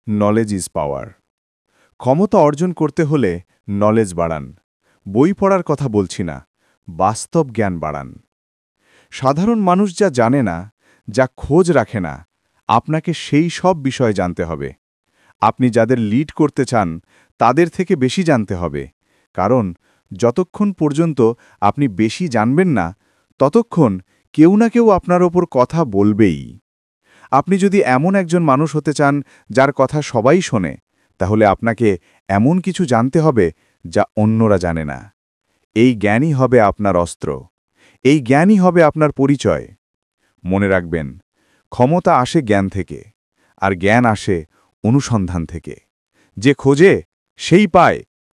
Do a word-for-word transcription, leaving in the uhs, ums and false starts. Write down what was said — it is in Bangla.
Knowledge is power. ক্ষমতা অর্জন করতে হলে নলেজ বাড়ান। বই পড়ার কথা বলছি না, বাস্তব জ্ঞান বাড়ান। সাধারণ মানুষ যা জানে না, যা খোঁজ রাখে না, আপনাকে সেই সব বিষয় জানতে হবে। আপনি যাদের লিড করতে চান তাদের থেকে বেশি জানতে হবে, কারণ যতক্ষণ পর্যন্ত আপনি বেশি জানবেন না, ততক্ষণ কেউ না কেউ আপনার ওপর কথা বলবেই। আপনি যদি এমন একজন মানুষ হতে চান যার কথা সবাই শোনে, তাহলে আপনাকে এমন কিছু জানতে হবে যা অন্যরা জানে না। এই জ্ঞানই হবে আপনার অস্ত্র, এই জ্ঞানই হবে আপনার পরিচয়। মনে রাখবেন, ক্ষমতা আসে জ্ঞান থেকে, আর জ্ঞান আসে অনুসন্ধান থেকে। যে খোঁজে সেই পায়।